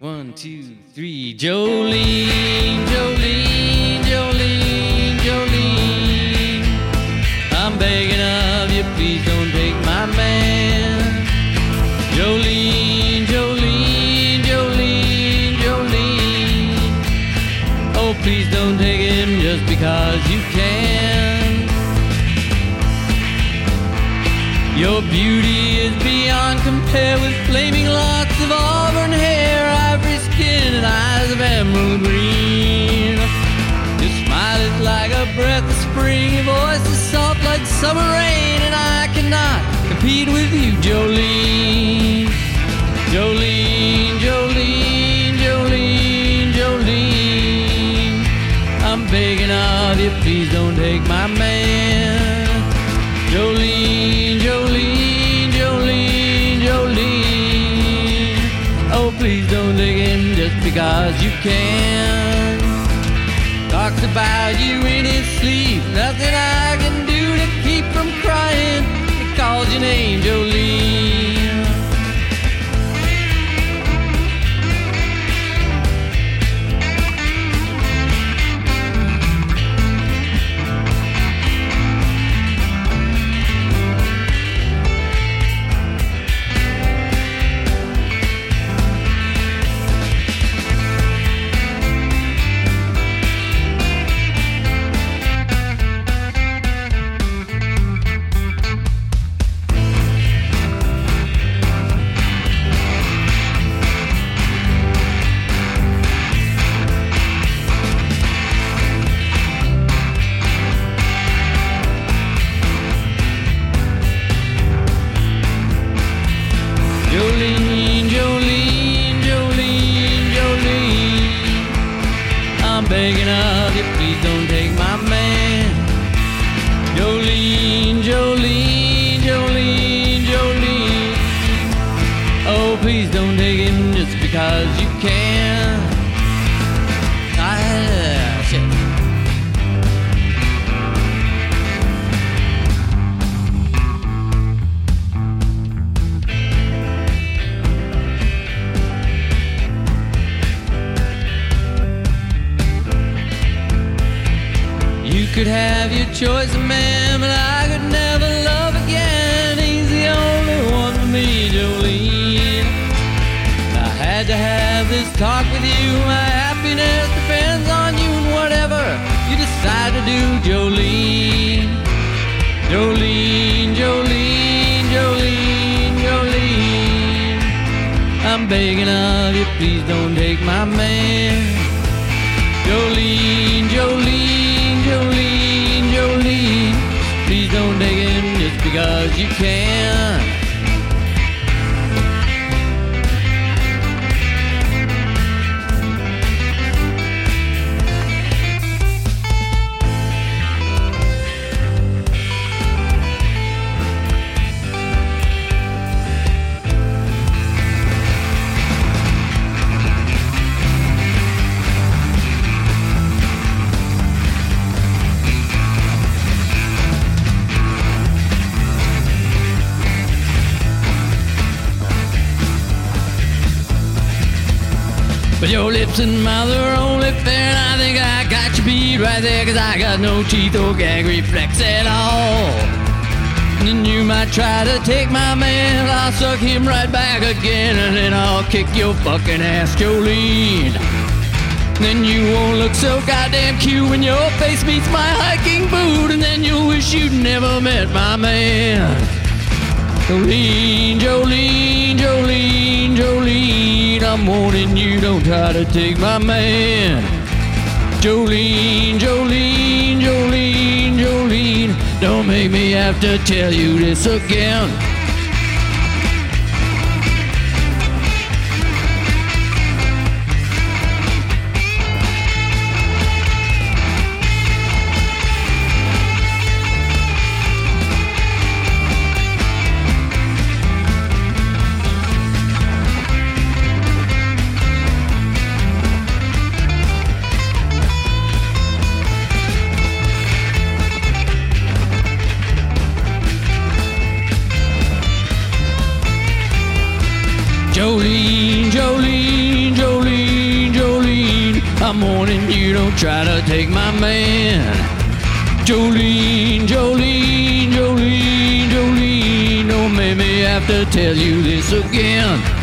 1, 2, 3. Jolene, Jolene, Jolene, Jolene. I'm begging of you, please don't take my man. Jolene, Jolene, Jolene, Jolene. Oh, please don't take him just because you can. Your beauty is beyond compare with flaming locks of auburn hair, ivory skin, and eyes of emerald green. Your smile is like a breath of spring, your voice is soft like summer rain, and I cannot compete with you, Jolene. Jolene, Jolene, Jolene, Jolene. I'm begging of you, please don't take my man. Jolene, Jolene, Jolene, Jolene. Oh, please don't take him just because you can. Talks about you in his sleep, nothing I can do to keep from crying. He calls your name, Jolene. Jolene, Jolene, Jolene, Jolene. I'm begging of you, please don't take my man. Jolene, Jolene, Jolene, Jolene. Oh, please don't take him just because you can. Shit. You could have your choice of man, but I could never love again. He's the only one for me, Jolene. I had to have this talk with you. My happiness depends on you and whatever you decide to do, Jolene. Jolene, Jolene, Jolene, Jolene. I'm begging of you, please don't take my man. Jolene, Jolene, Jolene, Jolene. Please don't take him just because you can. But your lips and mouth are only fair, and I think I got you beat right there, 'cause I got no teeth or gag reflex at all. And then you might try to take my man, I'll suck him right back again, and then I'll kick your fucking ass, Jolene. Then you won't look so goddamn cute when your face meets my hiking boot, and then you'll wish you'd never met my man. Jolene, Jolene, Jolene, Jolene, I'm warning you, don't try to take my man. Jolene, Jolene, Jolene, Jolene, don't make me have to tell you this again. Jolene, Jolene, Jolene. I'm warning you, don't try to take my man. Jolene, Jolene, Jolene, Jolene, don't make me have to tell you this again.